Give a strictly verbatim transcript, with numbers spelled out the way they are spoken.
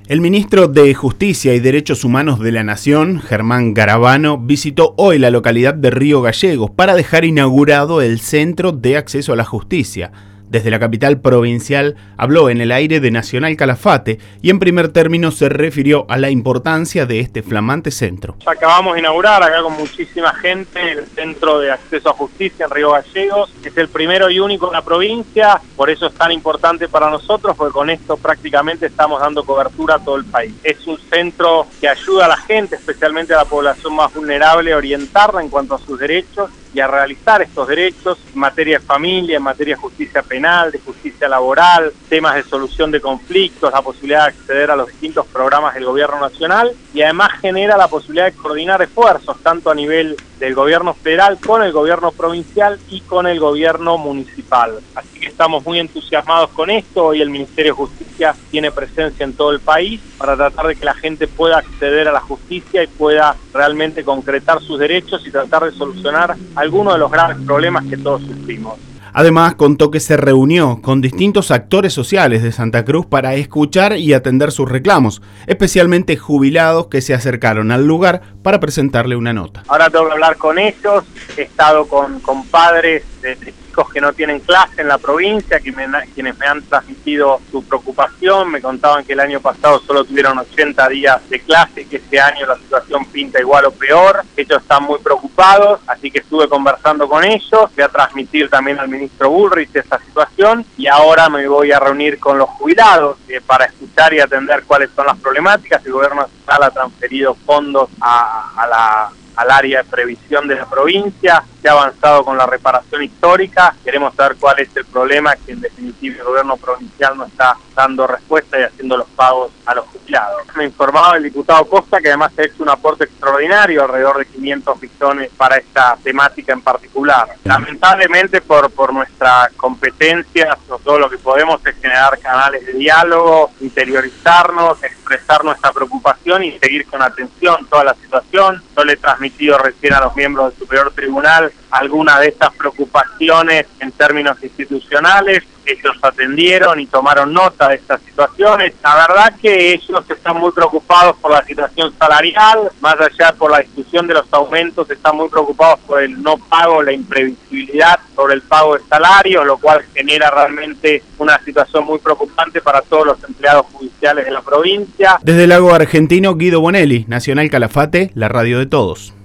El ministro de Justicia y Derechos Humanos de la Nación, Germán Garabano, visitó hoy la localidad de Río Gallegos para dejar inaugurado el Centro de Acceso a la Justicia. Desde la capital provincial habló en el aire de Nacional Calafate y en primer término se refirió a la importancia de este flamante centro. Acabamos de inaugurar acá con muchísima gente el Centro de Acceso a Justicia en Río Gallegos. Es el primero y único en la provincia, por eso es tan importante para nosotros, porque con esto prácticamente estamos dando cobertura a todo el país. Es un centro que ayuda a la gente, especialmente a la población más vulnerable, a orientarla en cuanto a sus derechos y a realizar estos derechos en materia de familia, en materia de justicia penal, de justicia laboral, temas de solución de conflictos, la posibilidad de acceder a los distintos programas del gobierno nacional y además genera la posibilidad de coordinar esfuerzos tanto a nivel del gobierno federal con el gobierno provincial y con el gobierno municipal. Así que estamos muy entusiasmados con esto. Hoy el Ministerio de Justicia tiene presencia en todo el país para tratar de que la gente pueda acceder a la justicia y pueda realmente concretar sus derechos y tratar de solucionar algunos de los graves problemas que todos sufrimos. Además, contó que se reunió con distintos actores sociales de Santa Cruz para escuchar y atender sus reclamos, especialmente jubilados que se acercaron al lugar para presentarle una nota. Ahora tengo que hablar con ellos, he estado con, con padres de, de chicos que no tienen clase en la provincia, que me, quienes me han transmitido su preocupación, me contaban que el año pasado solo tuvieron ochenta días de clase y que este año la situación pinta igual o peor. Ellos están muy preocupados, así que estuve conversando con ellos, voy a transmitir también al ministro Bullrich esta situación y ahora me voy a reunir con los jubilados eh, para escuchar y atender cuáles son las problemáticas. El gobierno nacional ha transferido fondos a, a la al área de previsión de la provincia, se ha avanzado con la reparación histórica, queremos saber cuál es el problema, que en definitiva el gobierno provincial no está dando respuesta y haciendo los pagos a los jubilados. Me informaba el diputado Costa que además se ha hecho un aporte extraordinario, alrededor de quinientos millones para esta temática en particular. Lamentablemente por, por nuestra competencia, todo lo que podemos es generar canales de diálogo, interiorizarnos, expresar nuestra preocupación y seguir con atención toda la situación. Yo le he transmitido recién a los miembros del Superior Tribunal algunas de estas preocupaciones en términos institucionales. Ellos atendieron y tomaron nota de estas situaciones. La verdad que ellos están muy preocupados por la situación salarial, más allá por la discusión de los aumentos, están muy preocupados por el no pago, la imprevisibilidad sobre el pago de salario, lo cual genera realmente una situación muy preocupante para todos los empleados judiciales de la provincia. Desde el Lago Argentino, Guido Bonelli, Nacional Calafate, la radio de todos.